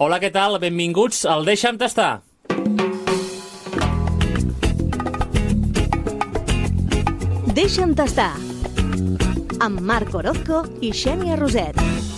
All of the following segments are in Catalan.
Hola, què tal? Benvinguts al Deixa'm Tastar. Deixa'm Tastar, amb Marc Orozco i Xènia Roset.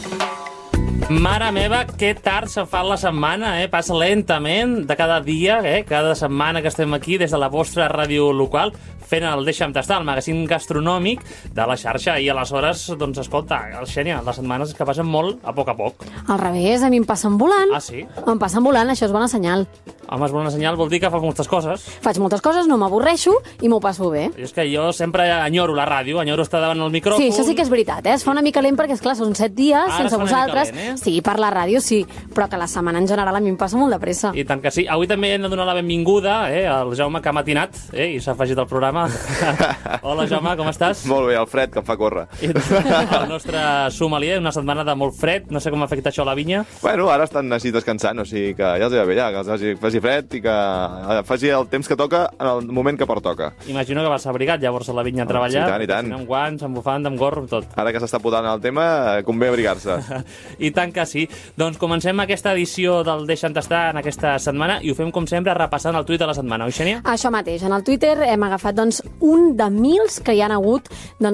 Mare meva, que tard se fa la setmana, Passa lentament de cada dia, cada setmana que estem aquí des de la vostra ràdio local fent el Deixa'm Tastar, el magazín gastronòmic de la xarxa. I aleshores, doncs, escolta, Xènia, les setmanes que passen molt a poc. Al revés, a mi em passen volant. Ah, sí? Em passen volant, això és bona senyal. Home, és bona senyal, vol dir que fas moltes coses. Faig moltes coses, no m'avorreixo i m'ho passo bé. I és que jo sempre enyoro la ràdio, enyoro estar davant el micròfon. Sí, això sí que és veritat, Es fa una mica lent perquè, esclar, són 7 dies Ara sense vosaltres. Lent, Sí, per la ràdio sí, però que la setmana en general a mi em passa molt de pressa. I tant que sí. Avui també hem de donar la benvinguda al Jaume, que ha matinat i s'ha afegit al programa. Hola, Jaume, com estàs? Molt bé, el fred, que em fa córrer. El nostre sommelier, una setmana de molt fred. No sé com afecta això a la vinya. Bueno, ara estan així descansant, o sigui que ja els va bé, que faci fred i que faci el temps que toca en el moment que pertoca. Imagino que vas abrigat llavors a la vinya a treballar. Sí, i tant. Amb guants, amb bufanda, amb gorro, amb tot. Ara que s'està putant el tema, convé abrigar-se. I tant que sí. Doncs comencem aquesta edició del Deixa'm Tastar en aquesta setmana i ho fem, com sempre, repassant el tuit de la setmana, oi, Xènia? Això mateix. En el Twitter hem agafat un de mils que hi han hagut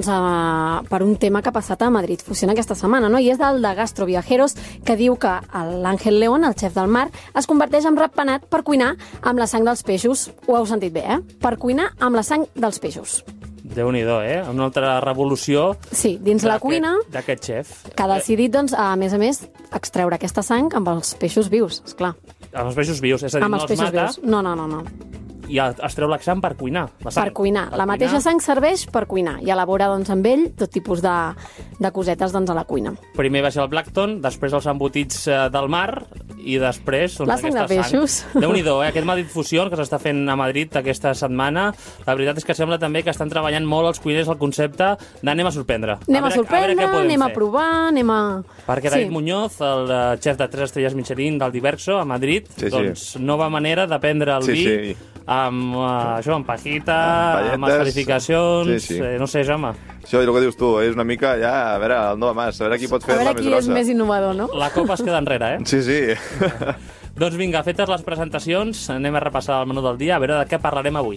per un tema que ha passat a Madrid Fusión aquesta setmana, no? I és del de Gastroviajeros, que diu que l'Àngel León, el xef del mar, es converteix en ratpenat per cuinar amb la sang dels peixos. Ho heu sentit bé, Per cuinar amb la sang dels peixos. Déu-n'hi-do, Una altra revolució. Sí, dins la cuina, d'aquest xef. que ha decidit, a més, extreure aquesta sang amb els peixos vius, esclar. Amb els peixos vius, és a dir, Amb no els els peixos mata vius. No. i es treu la sang per cuinar. La sang. Per cuinar. La mateixa sang serveix per cuinar i elabora amb ell tot tipus de cosetes a la cuina. Primer va ser el plàncton, després els embotits del mar i després la sang de peixos. Déu-n'hi-do, aquest Madrid Fusión que s'està fent a Madrid aquesta setmana. La veritat és que sembla també que estan treballant molt els cuiners el concepte d'anem a sorprendre. Anem a sorprendre, anem a provar, anem a... Perquè David Muñoz, el xef de 3 estrelles Michelin del Diverso a Madrid, doncs nova manera de prendre el vi amb amb pajita, amb esferificacions, no sé, Jaume. Això és el que dius tu, és una mica ja, a veure, el nou mas, a veure qui pot fer-la més grossa. A veure qui és més innovador, no? La copa es queda enrere, Sí. Doncs vinga, fetes les presentacions, anem a repassar el menú del dia, a veure de què parlarem avui.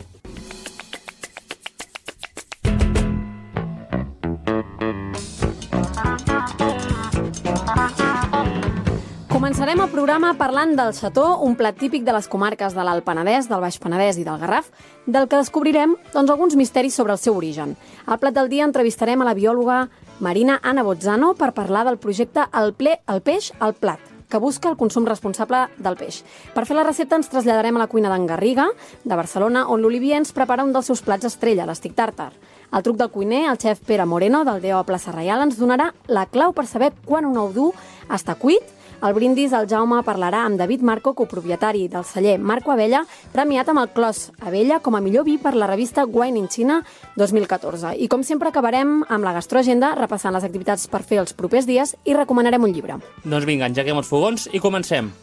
Començarem el programa parlant del xató, un plat típic de les comarques de l'Alt Penedès, del Baix Penedès i del Garraf, del que descobrirem alguns misteris sobre el seu origen. Al plat del dia entrevistarem a la biòloga Marina Ana Bozzano per parlar del projecte El peix al plat, que busca el consum responsable del peix. Per fer la recepta ens traslladarem a la cuina d'en Garriga, de Barcelona, on l'Olivier ens prepara un dels seus plats estrella, l'estic tàrtar. El truc del cuiner, el xef Pere Moreno, del Deo a Plaça Reial, ens donarà la clau per saber quan un ou dur està cuit. Al brindis, el Jaume parlarà amb David Marco, copropietari del celler Marco Abella, premiat amb el Clos Abella com a millor vi per la revista Wine in China 2014. I com sempre acabarem amb la gastroagenda, repassant les activitats per fer els propers dies i recomanarem un llibre. Doncs vinga, engeguem els fogons i comencem.